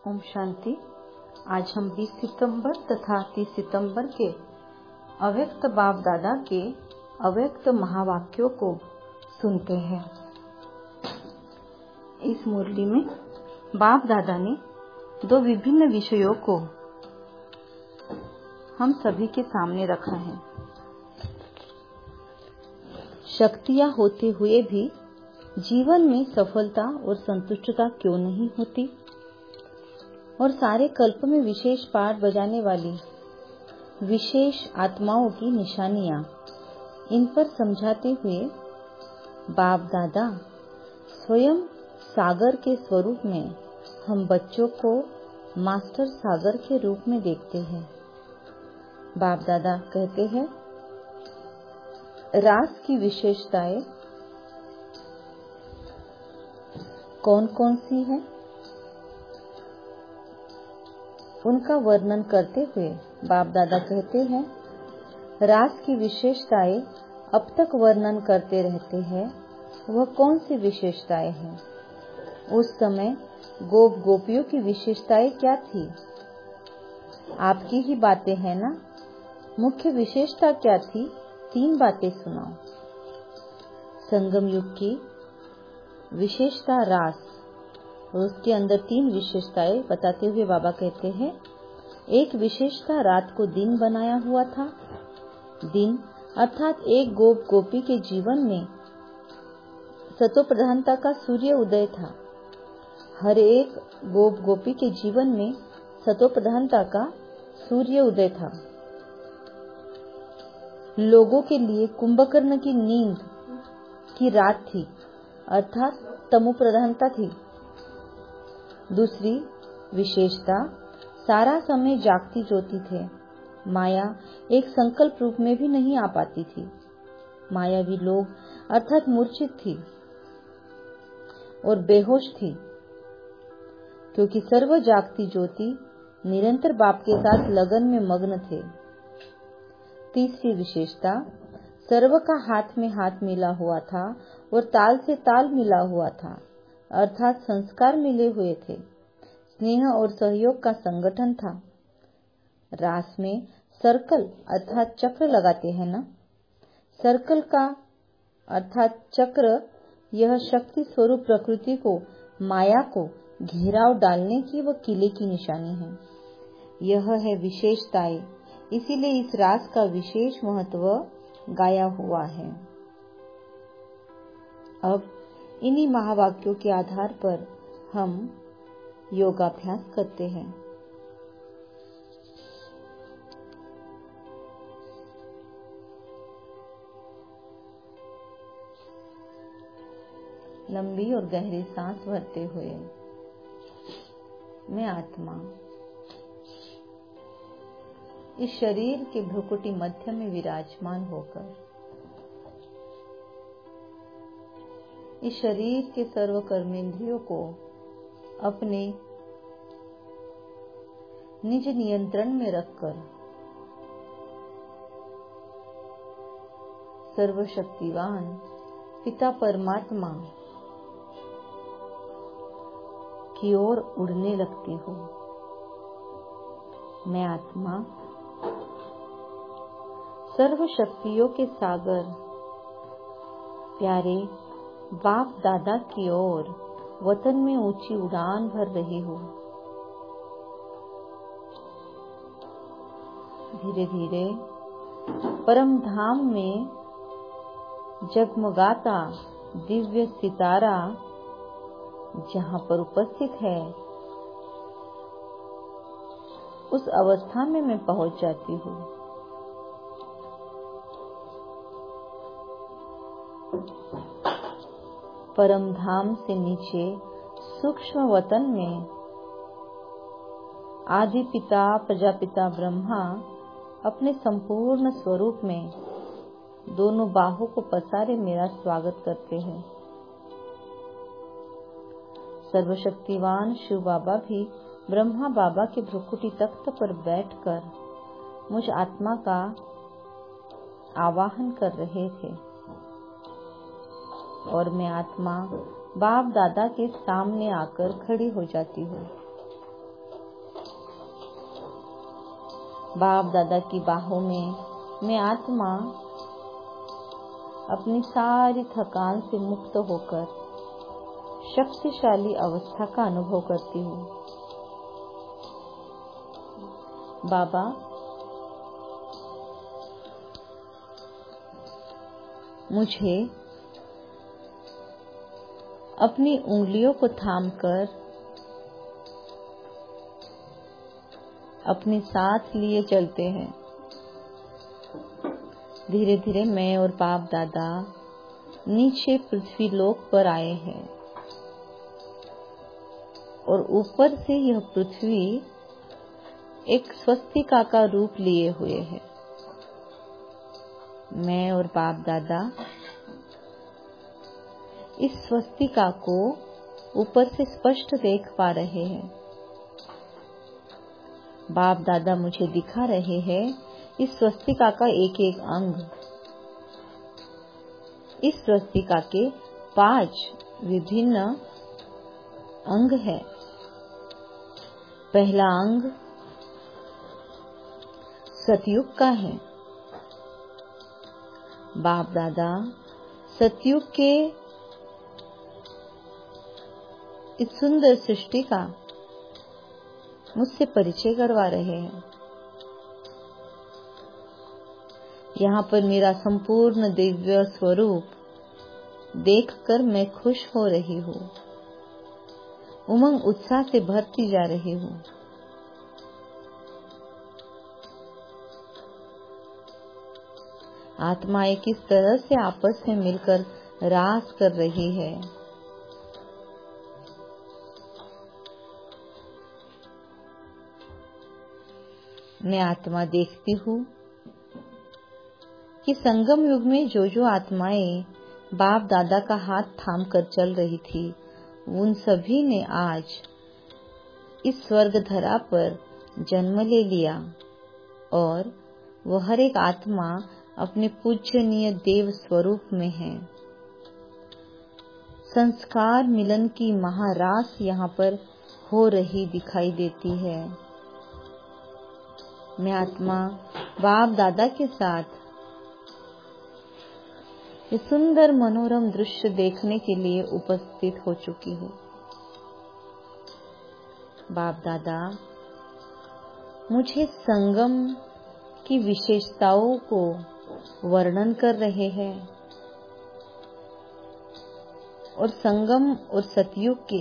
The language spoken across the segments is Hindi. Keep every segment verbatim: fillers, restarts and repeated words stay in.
ओम शांति। आज हम बीस सितंबर तथा तीस सितंबर के अव्यक्त बाप दादा के अव्यक्त महावाक्यों को सुनते हैं। इस मुरली में बाप दादा ने दो विभिन्न विषयों को हम सभी के सामने रखा है। शक्तियां होते हुए भी जीवन में सफलता और संतुष्टता क्यों नहीं होती, और सारे कल्प में विशेष पाठ बजाने वाली विशेष आत्माओं की निशानियां, इन पर समझाते हुए बाप दादा स्वयं सागर के स्वरूप में हम बच्चों को मास्टर सागर के रूप में देखते हैं। बाप दादा कहते हैं, रास की विशेषताएं कौन कौन सी है, उनका वर्णन करते हुए बाप दादा कहते हैं, रास की विशेषताएं अब तक वर्णन करते रहते हैं। वह कौन सी विशेषताएं हैं? उस समय गोप गोपियों की विशेषताएं क्या थी? आपकी ही बातें हैं ना। मुख्य विशेषता क्या थी? तीन बातें सुनाओ। संगम युग की विशेषता रास, और उसके अंदर तीन विशेषताएं बताते हुए बाबा कहते हैं, एक विशेषता रात को दिन बनाया हुआ था। दिन अर्थात एक गोप गोपी के जीवन में सतो प्रधानता का सूर्य उदय था। हर एक गोप गोपी के जीवन में सतो प्रधानता का सूर्य उदय था। लोगों के लिए कुंभकर्ण की नींद की रात थी, अर्थात तमो प्रधानता थी। दूसरी विशेषता, सारा समय जागती ज्योति थे। माया एक संकल्प रूप में भी नहीं आ पाती थी। मायावी लोग अर्थात मूर्छित थी और बेहोश थी, क्योंकि सर्व जागती ज्योति निरंतर बाप के साथ लगन में मग्न थे। तीसरी विशेषता, सर्व का हाथ में हाथ मिला हुआ था और ताल से ताल मिला हुआ था, अर्थात संस्कार मिले हुए थे। स्नेह और सहयोग का संगठन था। रास में सर्कल अर्थात चक्र लगाते हैं ना। सर्कल का अर्थात चक्र, यह शक्ति स्वरूप प्रकृति को, माया को घेराव डालने की व किले की निशानी है। यह है विशेषताएं, इसीलिए इस रास का विशेष महत्व गाया हुआ है। अब इन्हीं महावाक्यों के आधार पर हम योगाभ्यास करते हैं। लंबी और गहरी सांस भरते हुए मैं आत्मा इस शरीर के भ्रुकुटी मध्य में विराजमान होकर इस शरीर के सर्व कर्मेंद्रियों को अपने निज नियंत्रण में रखकर सर्वशक्तिवान पिता परमात्मा की ओर उड़ने लगती हूँ। मैं आत्मा सर्व शक्तियों के सागर प्यारे बाप दादा की ओर वतन में ऊंची उड़ान भर रही हूँ। धीरे धीरे परम धाम में जगमगाता दिव्य सितारा जहाँ पर उपस्थित है, उस अवस्था में मैं पहुंच जाती हूँ। परम धाम से नीचे सूक्ष्म वतन में आदि पिता प्रजापिता ब्रह्मा अपने संपूर्ण स्वरूप में दोनों बाहों को पसारे मेरा स्वागत करते हैं। सर्वशक्तिवान शिव बाबा भी ब्रह्मा बाबा के भ्रुकुटी तख्त पर बैठकर मुझ आत्मा का आवाहन कर रहे थे, और मैं आत्मा बाप दादा के सामने आकर खड़ी हो जाती हूँ। बाप दादा की बाहों में मैं आत्मा अपनी सारी थकान से मुक्त होकर शक्तिशाली अवस्था का अनुभव करती हूँ। बाबा, मुझे अपनी उंगलियों को थामकर अपने साथ लिए चलते हैं। धीरे धीरे मैं और बाप दादा नीचे पृथ्वी लोक पर आए हैं और ऊपर से यह पृथ्वी एक स्वस्तिका का रूप लिए हुए है। मैं और बाप दादा इस स्वस्तिका को ऊपर से स्पष्ट देख पा रहे हैं। बाप दादा मुझे दिखा रहे हैं इस स्वस्तिका का एक एक अंग। इस स्वस्तिका के पांच विभिन्न अंग हैं। पहला अंग सतयुग का है। बाप दादा सतयुग के इस सुंदर सृष्टि का मुझसे परिचय करवा रहे हैं। यहाँ पर मेरा संपूर्ण दिव्य स्वरूप देखकर मैं खुश हो रही हूँ, उमंग उत्साह से भरती जा रही हूँ। आत्माएं किस तरह से आपस में मिलकर रास कर रही है। मैं आत्मा देखती हूँ कि संगम युग में जो जो आत्माएं बाप दादा का हाथ थाम कर चल रही थी, उन सभी ने आज इस स्वर्ग धरा पर जन्म ले लिया और वह हर एक आत्मा अपने पूजनीय देव स्वरूप में है। संस्कार मिलन की महारास यहाँ पर हो रही दिखाई देती है। मैं आत्मा बाप दादा के साथ ये सुंदर मनोरम दृश्य देखने के लिए उपस्थित हो चुकी हूँ। बाप दादा मुझे संगम की विशेषताओं को वर्णन कर रहे हैं और संगम और सतयुग के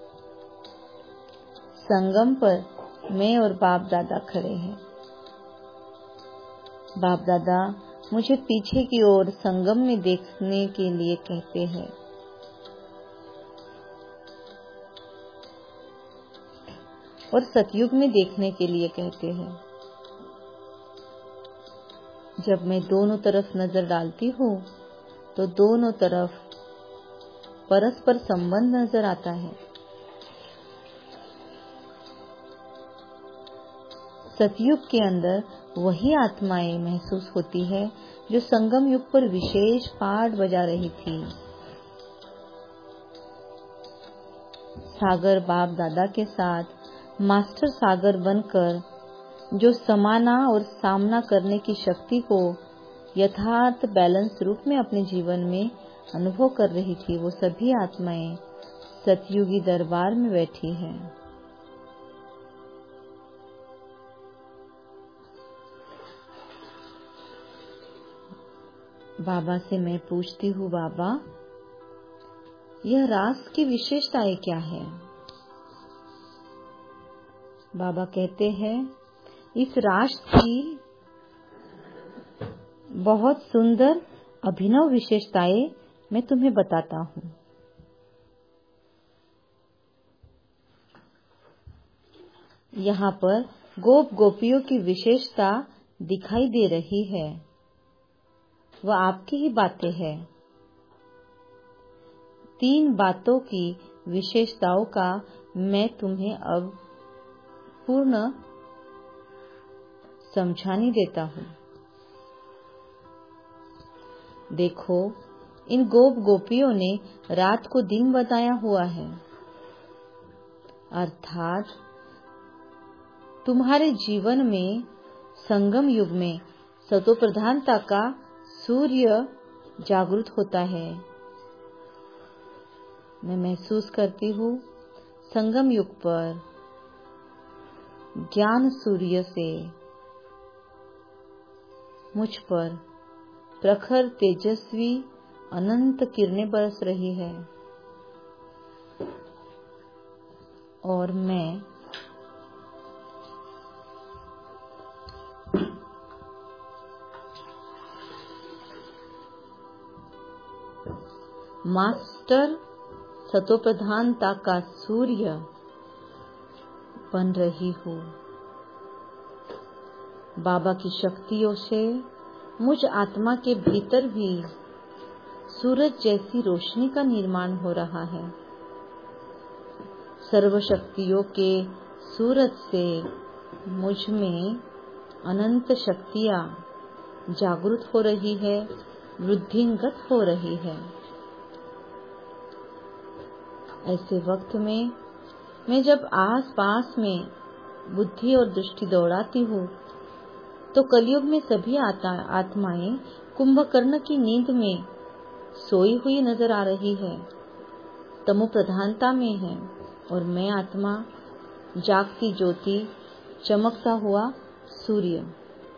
संगम पर मैं और बाप दादा खड़े हैं। बाप दादा मुझे पीछे की ओर संगम में देखने के लिए कहते हैं। और सतयुग में देखने के लिए कहते हैं। जब मैं दोनों तरफ नजर डालती हूँ तो दोनों तरफ परस्पर संबंध नजर आता है। सतयुग के अंदर वही आत्माएं महसूस होती है जो संगम युग पर विशेष पाठ बजा रही थी। सागर बाप दादा के साथ मास्टर सागर बनकर जो समाना और सामना करने की शक्ति को यथार्थ बैलेंस रूप में अपने जीवन में अनुभव कर रही थी, वो सभी आत्माएं सतयुगी दरबार में बैठी हैं। बाबा से मैं पूछती हूँ, बाबा यह रास की विशेषताएं क्या है? बाबा कहते हैं इस रास की बहुत सुंदर अभिनव विशेषताएं मैं तुम्हें बताता हूँ। यहाँ पर गोप गोपियों की विशेषता दिखाई दे रही है, वह आपकी ही बातें हैं। तीन बातों की विशेषताओं का मैं तुम्हें अब पूर्ण समझानी देता हूँ। देखो, इन गोप गोपियों ने रात को दिन बताया हुआ है, अर्थात तुम्हारे जीवन में संगम युग में सतो प्रधानता का सूर्य जागृत होता है। मैं महसूस करती हूँ संगम युग पर ज्ञान सूर्य से मुझ पर प्रखर तेजस्वी अनंत किरणें बरस रही है और मैं मास्टर सतोप्रधानता का सूर्य बन रही हूँ। बाबा की शक्तियों से मुझ आत्मा के भीतर भी सूरज जैसी रोशनी का निर्माण हो रहा है। सर्व शक्तियों के सूरज से मुझ में अनंत शक्तियाँ जागृत हो रही है, वृद्धिंगत हो रही है। ऐसे वक्त में मैं जब आस पास में बुद्धि और दृष्टि दौड़ाती हूँ तो कलयुग में सभी आत्माएं कुंभकर्ण की नींद में सोई हुई नजर आ रही है, तमो प्रधानता में है और मैं आत्मा जागती ज्योति, चमकता हुआ सूर्य।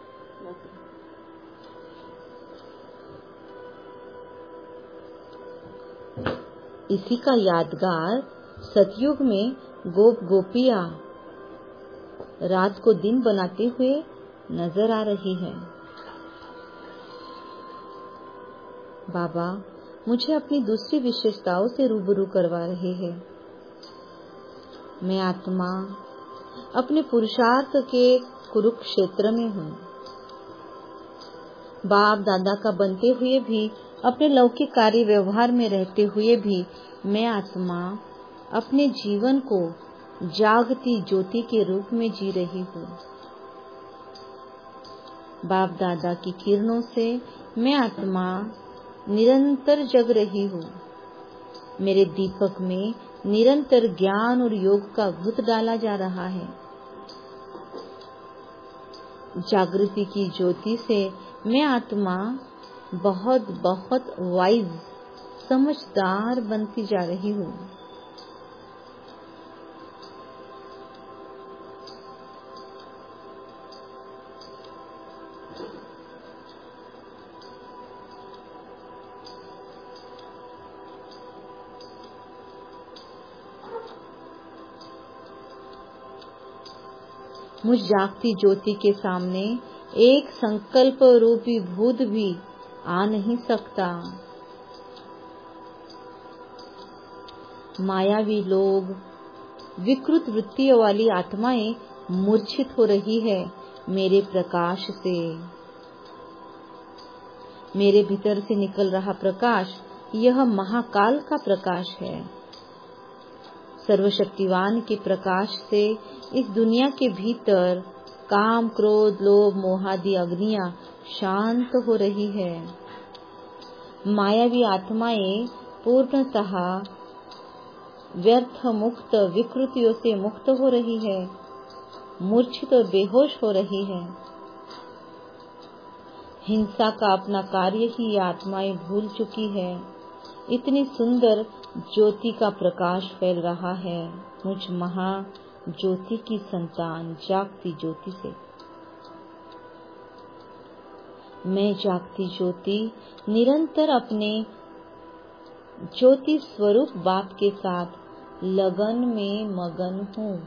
इसी का यादगार सतयुग में गोप गोपियां रात को दिन बनाते हुए नजर आ रही है। बाबा मुझे अपनी दूसरी विशेषताओं से रूबरू करवा रहे हैं। मैं आत्मा अपने पुरुषार्थ के कुरुक्षेत्र में हूँ। बाप दादा का बनते हुए भी, अपने लौकिक कार्य व्यवहार में रहते हुए भी मैं आत्मा अपने जीवन को जागती ज्योति के रूप में जी रही हूँ। बाप दादा की किरणों से मैं आत्मा निरंतर जग रही हूँ। मेरे दीपक में निरंतर ज्ञान और योग का घुट डाला जा रहा है। जागृति की ज्योति से मैं आत्मा बहुत बहुत वाइज, समझदार बनती जा रही हूँ। मुझ जागती ज्योति के सामने एक संकल्प रूपी भूत भी आ नहीं सकता। मायावी लोग, विकृत वृत्तियों वाली आत्माएं मूर्छित हो रही है मेरे प्रकाश से। मेरे भीतर से निकल रहा प्रकाश यह महाकाल का प्रकाश है। सर्वशक्तिवान के प्रकाश से इस दुनिया के भीतर काम, क्रोध, लोभ, मोहादि अग्नियां शांत हो रही है। मायावी आत्माएं पूर्णतः व्यर्थ मुक्त विकृतियों से मुक्त हो रही है, मूर्छित और बेहोश हो रही है। हिंसा का अपना कार्य ही ये आत्माएं भूल चुकी है। इतनी सुंदर ज्योति का प्रकाश फैल रहा है मुझ महा ज्योति की संतान जागती ज्योति से। मैं जागती ज्योति निरंतर अपने ज्योति स्वरूप बाप के साथ लगन में मगन हूँ।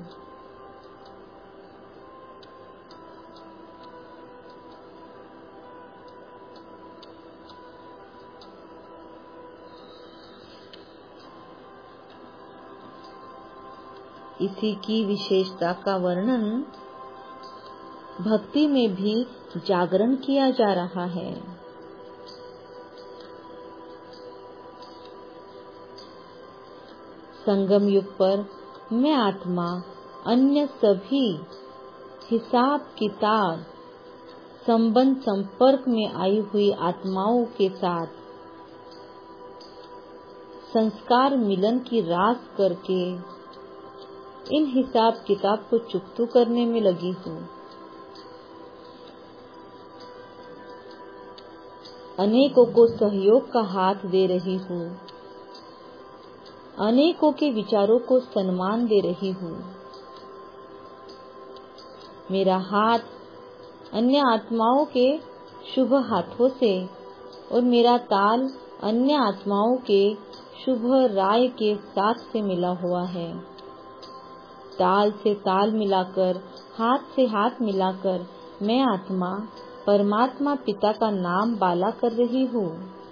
इसी की विशेषता का वर्णन भक्ति में भी जागरण किया जा रहा है। संगम युग पर मैं आत्मा अन्य सभी हिसाब किताब संबंध संपर्क में आई हुई आत्माओं के साथ संस्कार मिलन की रास करके इन हिसाब किताब को चुकतू करने में लगी हूँ। अनेकों को सहयोग का हाथ दे रही हूँ, अनेकों के विचारों को सम्मान दे रही हूँ। मेरा हाथ अन्य आत्माओं के शुभ हाथों से और मेरा ताल अन्य आत्माओं के शुभ राय के साथ से मिला हुआ है। ताल से ताल मिलाकर, हाथ से हाथ मिलाकर मैं आत्मा परमात्मा पिता का नाम बाला कर रही हूँ,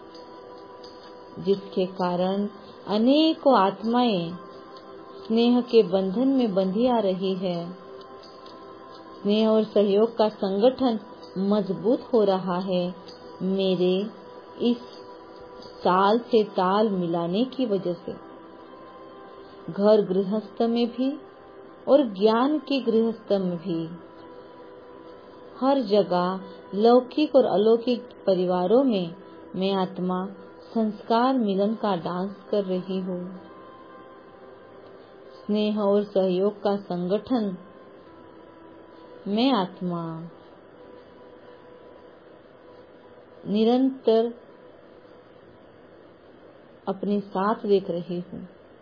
जिसके कारण अनेकों आत्माएं स्नेह के बंधन में बंधी आ रही है। स्नेह और सहयोग का संगठन मजबूत हो रहा है मेरे इस ताल से ताल मिलाने की वजह से। घर गृहस्थ में भी और ज्ञान के गृहस्थ में भी, हर जगह लौकिक और अलौकिक परिवारों में मैं आत्मा संस्कार मिलन का डांस कर रही हूँ। स्नेह और सहयोग का संगठन मैं आत्मा निरंतर अपने साथ देख रही हूँ।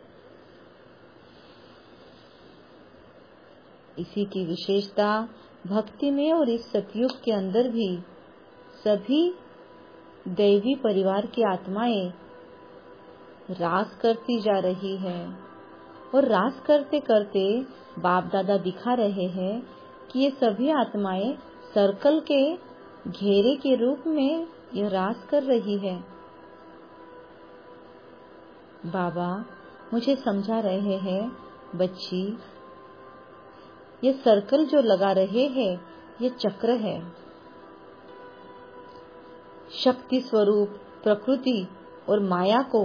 इसी की विशेषता भक्ति में और इस सतयुग के अंदर भी सभी दैवी परिवार की आत्माएं रास करती जा रही है और रास करते करते बाप दादा दिखा रहे हैं कि ये सभी आत्माएं सर्कल के घेरे के रूप में यह रास कर रही है। बाबा मुझे समझा रहे हैं, बच्ची ये सर्कल जो लगा रहे हैं ये चक्र है। शक्ति स्वरूप प्रकृति और माया को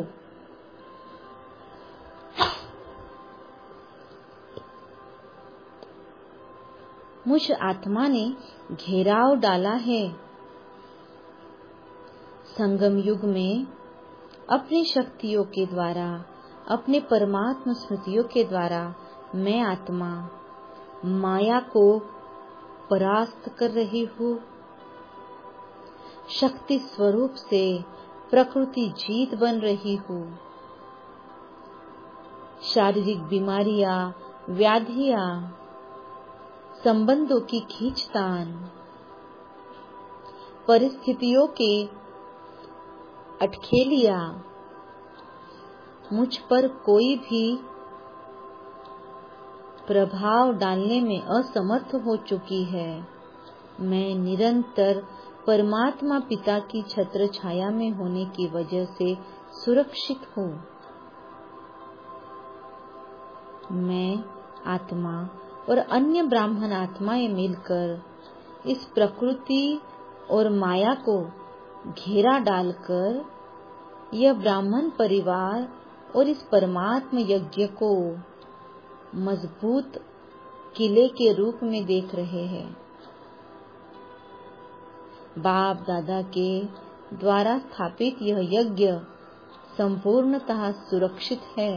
मुझ आत्मा ने घेराव डाला है। संगम युग में अपनी शक्तियों के द्वारा, अपने परमात्मा स्मृतियों के द्वारा मैं आत्मा माया को परास्त कर रही हूँ। शक्ति स्वरूप से प्रकृति जीत बन रही हूँ। शारीरिक बीमारियां, व्याधियां, संबंधों की खींचतान, परिस्थितियों के अटखेलियां मुझ पर कोई भी प्रभाव डालने में असमर्थ हो चुकी है। मैं निरंतर परमात्मा पिता की छत्र छाया में होने की वजह से सुरक्षित हूँ। मैं आत्मा और अन्य ब्राह्मण आत्माएं मिलकर इस प्रकृति और माया को घेरा डालकर यह ब्राह्मण परिवार और इस परमात्मा यज्ञ को मजबूत किले के रूप में देख रहे हैं। बाप दादा के द्वारा स्थापित यह यज्ञ संपूर्णतः सुरक्षित है।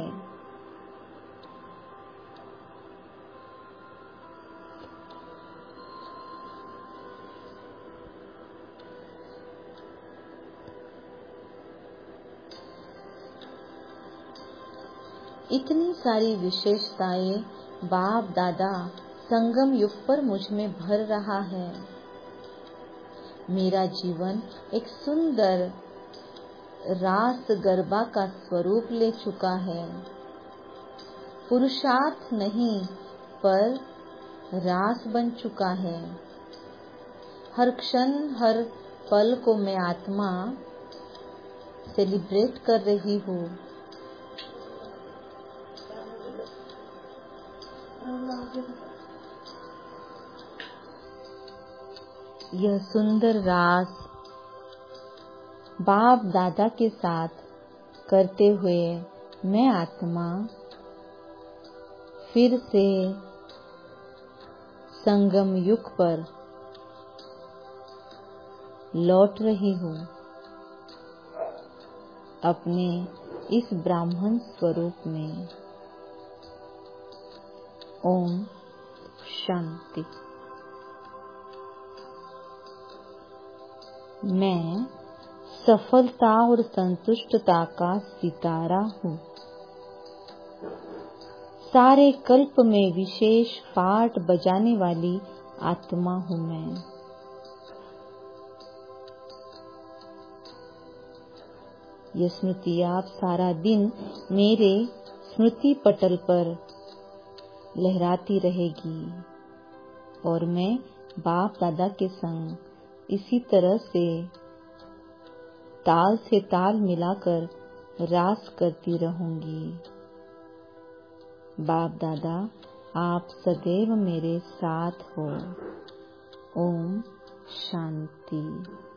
इतनी सारी विशेषताएं बाप दादा संगम युग पर मुझ में भर रहा है। मेरा जीवन एक सुंदर रास गरबा का स्वरूप ले चुका है। पुरुषार्थ नहीं पर रास बन चुका है। हर क्षण हर पल को मैं आत्मा सेलिब्रेट कर रही हूँ। यह सुंदर रास बाप दादा के साथ करते हुए मैं आत्मा फिर से संगम युग पर लौट रही हूँ, अपने इस ब्राह्मण स्वरूप में। ओम शांति। मैं सफलता और संतुष्टता का सितारा हूँ। सारे कल्प में विशेष पाठ बजाने वाली आत्मा हूँ मैं। यह स्मृति आप सारा दिन मेरे स्मृति पटल पर लहराती रहेगी और मैं बाप दादा के संग इसी तरह से ताल से ताल मिलाकर रास करती रहूंगी। बाप दादा आप सदैव मेरे साथ हो। ओम शांति।